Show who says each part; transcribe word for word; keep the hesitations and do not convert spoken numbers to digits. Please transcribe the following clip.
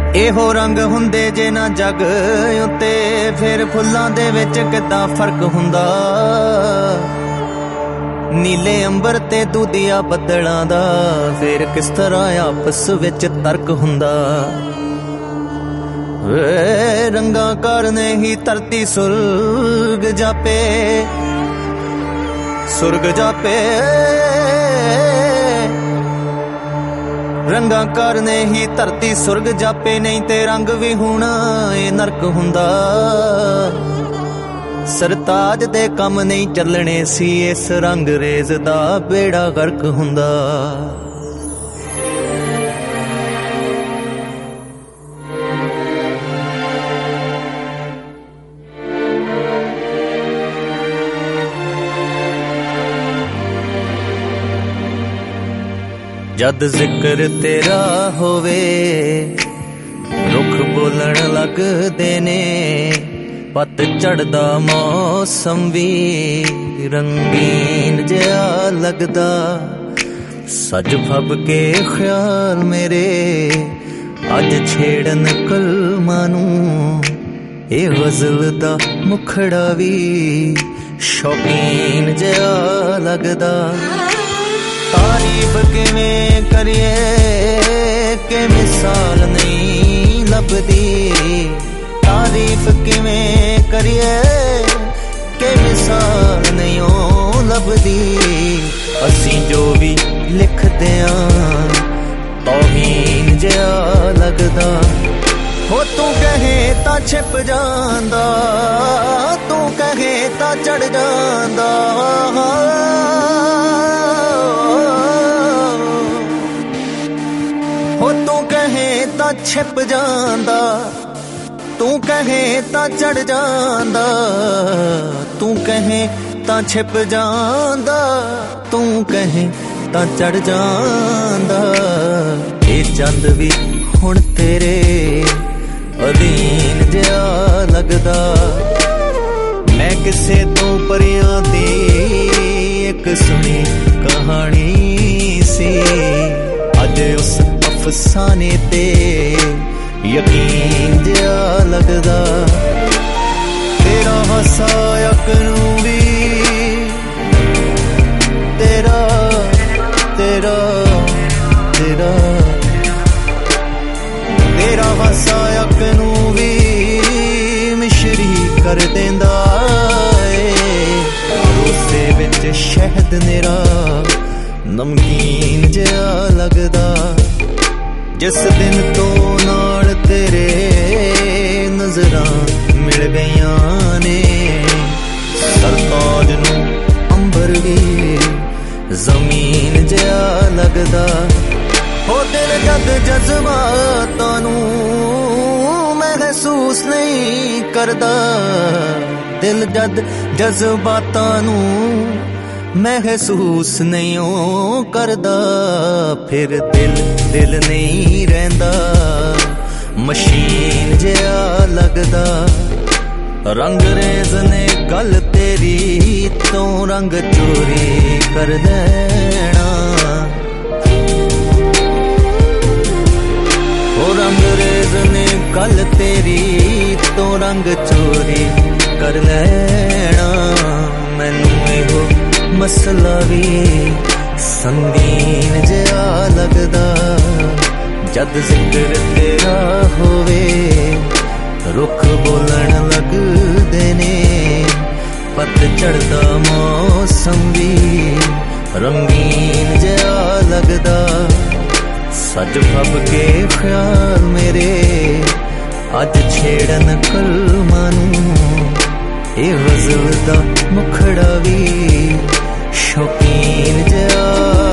Speaker 1: ਇਹੋ ਰੰਗ ਹੁੰਦੇ ਜੇ ਨਾ ਜੱਗ ਉੱਤੇ, ਫਿਰ ਫੁੱਲਾਂ ਦੇ ਵਿੱਚ ਕਿੱਦਾਂ ਫਰਕ ਹੁੰਦਾ। ਨੀਲੇ ਅੰਬਰ ਤੇ ਦੂਧੀਆ ਬੱਦਲਾਂ ਦਾ ਫਿਰ ਕਿਸ ਤਰ੍ਹਾਂ ਆਪਸ ਵਿੱਚ ਤਰਕ ਹੁੰਦਾ। ਵੇ ਰੰਗਾਂ ਕਾਰਨੇ ਹੀ ਧਰਤੀ ਸੁਰਗ ਜਾਪੇ, ਸੁਰਗ ਜਾਪੇ। ਰੰਗਾਂ ਕਾਰਨੇ ਹੀ ਧਰਤੀ ਸੁਰਗ ਜਾਪੇ, ਨਹੀਂ ਤੇ ਰੰਗ ਵੀ ਹੁਣ ਇਹ ਨਰਕ ਹੁੰਦਾ। ਸਰਤਾਜ ਦੇ ਕੰਮ ਨਹੀਂ ਚੱਲਣੇ ਸੀ, ਇਸ ਰੰਗ ਰੇਜ਼ ਦਾ ਬੇੜਾ ਗਰਕ ਹੁੰਦਾ। ਜਦ ਜ਼ਿਕਰ ਤੇਰਾ ਹੋਵੇ ਰੁੱਖ ਬੋਲਣ ਲੱਗਦੇ ਨੇ, ਪੱਤ ਝੜਦਾ ਮੌਸਮ ਵੀ ਰੰਗੀਨ ਜਿਹਾ ਲੱਗਦਾ। ਸੱਜ ਫੱਬ ਕੇ ਖਿਆਲ ਮੇਰੇ ਅੱਜ ਛੇੜਨ ਕਲਮਾਂ ਨੂੰ, ਇਹ ਗਜ਼ਲ ਦਾ ਮੁਖੜਾ ਵੀ ਸ਼ੌਕੀਨ ਜਿਹਾ ਲੱਗਦਾ। ਤਾਰੀਫ ਕਿਵੇਂ ਕਰੀਏ ਕਿ ਮਿਸਾਲ ਨਹੀਂ ਲੱਭਦੀ, ਤਾਰੀਫ ਕਿਵੇਂ ਕਰੀਏ ਕਿ ਮਿਸਾਲ ਨਹੀਂ ਓ ਲੱਭਦੀ। ਅਸੀਂ ਜੋ ਵੀ ਲਿਖਦੇ ਆਂ ਤੌਹੀਨ ਜਿਹਾ ਲੱਗਦਾ। ਹੋ ਤੂੰ ਕਹੇ ਤਾਂ ਛਿਪ ਜਾਂਦਾ, ਤੂੰ ਕਹੇ ਤਾਂ ਚੜ ਜਾਂਦਾ। ਹੋ ਤੂੰ ਕਹੇ ਤਾਂ ਛਿਪ ਜਾਂਦਾ, ਤੂੰ ਕਹੇ ਤਾਂ ਚੜ ਜਾਂਦਾ। ਤੂੰ ਕਹੇ ਤਾਂ ਛਿਪ ਜਾਂਦਾ, ਤੂੰ ਕਹੇ ਤਾਂ ਚੜ ਜਾਂਦਾ। ਇਹ ਚੰਦ ਵੀ ਹੁਣ ਤੇਰੇ ਅਧੀਨ ਜਿਹਾ ਲੱਗਦਾ। ਮੈਂ ਕਿਸੇ ਤੋਂ ਪਰਿਆਂ ਦੀ ਇੱਕ ਸੁਣੀ ਕਹਾਣੀ ਸੀ, ਅੱਜ ਉਸ ਅਫਸਾਨੇ ਤੇ ਯਕੀਨ ਜਿਹਾ ਲੱਗਦਾ। ਤੇਰਾ ਹਾਸਾ ਅੱਖ ਨੂੰ ਵੀ ਤੇਰਾ ਤੇਰਾ ਤੇਰਾ ਤੇਰਾ ਹਾਸਾ ਅੱਖ ਨੂੰ ਵੀ ਮਿਸ਼ਰੀ ਕਰ ਦਿੰਦਾ ਏ। ਉਸੇ ਵਿੱਚ ਸ਼ਹਿਦ ਮੇਰਾ ਨਮਕੀਨ ਜਿਹਾ ਲੱਗਦਾ। ਜਿਸ ਦਿਨ ਤੋਂ ਨਾਲ ਤੇਰੇ ਨਜ਼ਰਾਂ ਮਿਲ ਗਈਆਂ ਨੇ, ਸਰਤਾਜ ਨੂੰ ਅੰਬਰ ਵੀ ਜ਼ਮੀਨ ਜਿਹਾ ਲੱਗਦਾ। ਹੋ ਦਿਲ ਜਦ ਜਜ਼ਬਾਤਾਂ ਨੂੰ ਮਹਿਸੂਸ ਨਹੀਂ ਕਰਦਾ, ਦਿਲ ਜਦ ਜਜ਼ਬਾਤਾਂ ਨੂੰ ਮਹਿਸੂਸ ਨਹੀਂ ਉਹ ਕਰਦਾ। ਫਿਰ ਦਿਲ ਦਿਲ ਨਹੀਂ ਰਹਿੰਦਾ, ਮਸ਼ੀਨ ਜਿਹਾ ਲੱਗਦਾ। ਰੰਗ ਰੇਜ਼ ਨੇ ਗੱਲ ਤੇਰੀ ਤੋਂ ਰੰਗ ਚੋਰੀ ਕਰ ਲੈਣਾ। ਉਹ ਰੰਗ ਰੇਜ਼ ਨੇ ਗੱਲ ਤੇਰੀ ਤੋਂ ਰੰਗ ਚੋਰੀ ਕਰ ਲੈਣਾ। ਮੈਨੂੰ ਇਹੋ ਮਸਲਾ ਵੀ ਸੰਗੀਨ ਜਿਹਾ ਲੱਗਦਾ। ਜਦ ਜ਼ਿਕਰ ਤੇਰਾ ਹੋਵੇ ਰੁੱਖ ਬੋਲਣ ਲੱਗਦੇ ਨੇ, ਪੱਤ ਝੜਦਾ ਮੌਸਮ ਵੀ ਰੰਗੀਨ ਜਿਹਾ ਲੱਗਦਾ। ਸੱਜ ਫੱਬ ਕੇ ਖਿਆਲ ਮੇਰੇ ਅੱਜ ਛੇੜਨ ਕਲਮਾਂ ਨੂੰ, ਇਹ ਗਜ਼ਲ ਦਾ ਮੁਖੜਾ ਵੀ ਸ਼ੌਕੀਨ ਜਿਹਾ